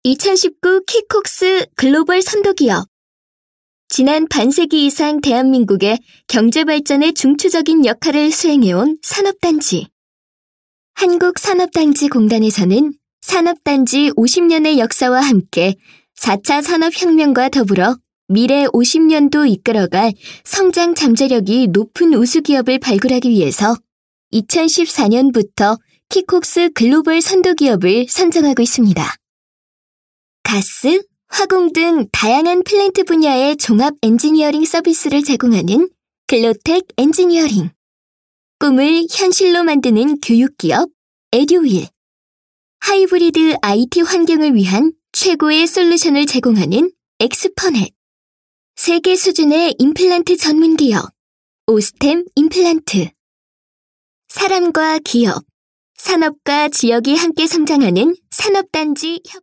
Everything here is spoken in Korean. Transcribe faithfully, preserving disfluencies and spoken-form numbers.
이천십구 키콕스 글로벌 선도기업. 지난 반세기 이상 대한민국의 경제발전에 중추적인 역할을 수행해온 산업단지. 한국산업단지공단에서는 산업단지 오십 년의 역사와 함께 사 차 산업혁명과 더불어 미래 오십 년도 이끌어갈 성장 잠재력이 높은 우수기업을 발굴하기 위해서 이천십사 년부터 키콕스 글로벌 선도기업을 선정하고 있습니다. 가스, 화공 등 다양한 플랜트 분야의 종합 엔지니어링 서비스를 제공하는 글로텍 엔지니어링. 꿈을 현실로 만드는 교육기업 에듀윌. 하이브리드 아이티 환경을 위한 최고의 솔루션을 제공하는 엑스퍼넷. 세계 수준의 임플란트 전문기업 오스템 임플란트. 사람과 기업, 산업과 지역이 함께 성장하는 산업단지 협